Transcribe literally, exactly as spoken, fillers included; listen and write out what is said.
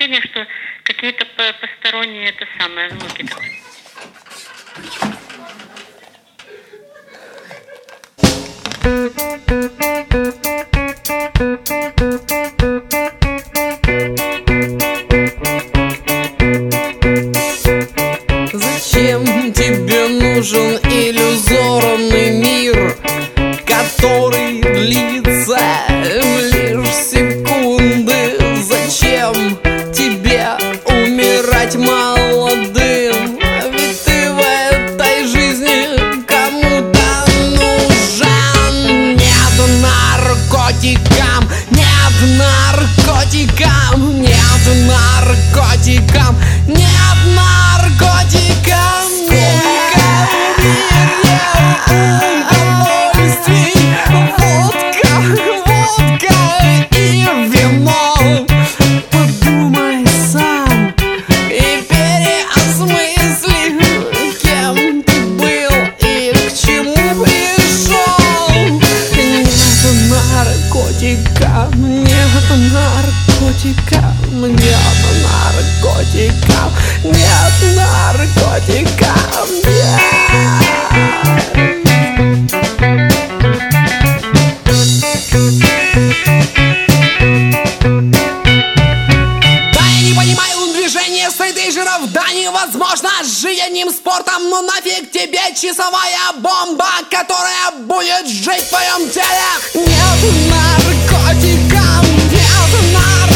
ощущение, что какие-то посторонние это самое звуки. Зачем тебе нужен иллюзорный мир, который длится лишь секунды? Зачем тебе умирать молодым? Ведь ты в этой жизни кому-то нужен. Нет наркотикам, нет наркотикам, нет наркотикам, нет наркотикам. Сколько в мире удовольствий, водка, водка и вино. Подумай сам и переосмысли, кем ты был и к чему пришел. Нет наркотика, нет наркотика, нет наркотика, нет наркотика, нет. Да, невозможно жить одним спортом, но нафиг тебе часовая бомба, которая будет жить в твоем теле. Нет наркотикам, нет наркотикам.